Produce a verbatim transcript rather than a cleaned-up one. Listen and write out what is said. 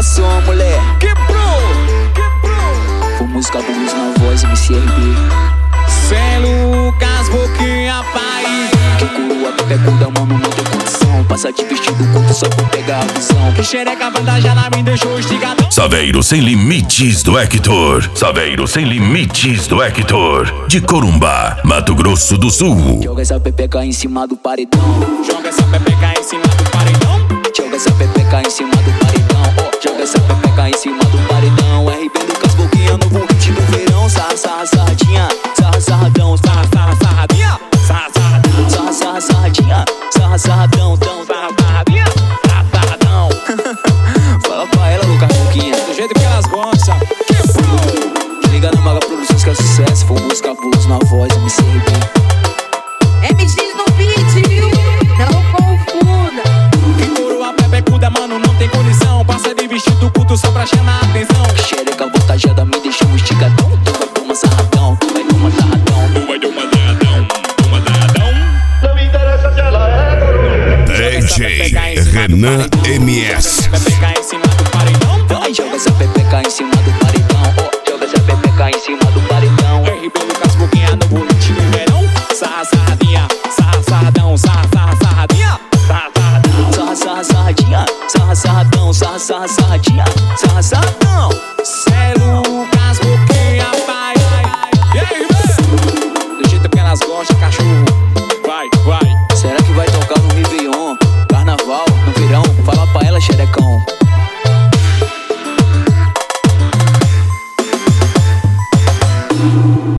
som, mulher. Quebrou, quebrou. Foi música blues na voz, M C R B. Cê Lucas, Boquinha, pai. Que coroa, pepecuda, mano, não tem condição. Passa de vestido curto só pra pegar a visão. Que xereca avantajada me deixou estigadão. Saveiro Sem Limites do Hector. Saveiro Sem Limites do Hector. De Corumbá, Mato Grosso do Sul. Joga essa pepeca em cima do paredão. Joga essa pepeca em cima do paredão. Joga essa pepeca em cima do paredão. Oh, joga essa pepeca em cima do paredão. R B Lucas, Boquinha, novo hit do verão. Sarra, sarra, sarradinha. Sarra, sarradão. Sarra, sarra, sarradinha. Sarra, sarradão. Sarra, sarra, sarradinha. Sarra, sarradão. Tão, sarra, sarradinha. Sarra, sarradão. Fala pra ela, Lucas, Boquinha. Do jeito que elas gostam. Quebrou. Liga na Maga Produções que é sucesso. Foi música blues na voz, M C R B. M X no beat, viu? Não confunda. Que coroa, pepecuda, mano, não tem condição. Passa de vestido curto só pra chamar a atenção. Xereca avantajada me deixou um estigadão. Tu vai tomar sarradão, tu vai tomar sarradão. Tu vai tomar sarradão, tomar sarradão. Não me interessa se ela é D J Renan M S. Pepeca em cima do paredão. Vai, joga essa pepeca em cima do paredão. Oh, joga essa pepeca em cima do paredão. R B Lucas, Boquinha, no hit do verão. Sarra, sarradinha. Sarra, sarradão. Sarra, sarra, sarradinha. Sarra, sarradão. Sarra, sarra, sarradinha. Sarra, sarradão. Sarra, sarra, sarradinha. Sarra, sarradão. Cê Lucas, Boquinha, pai. E aí, velho? Do jeito que elas gostam, cachorro.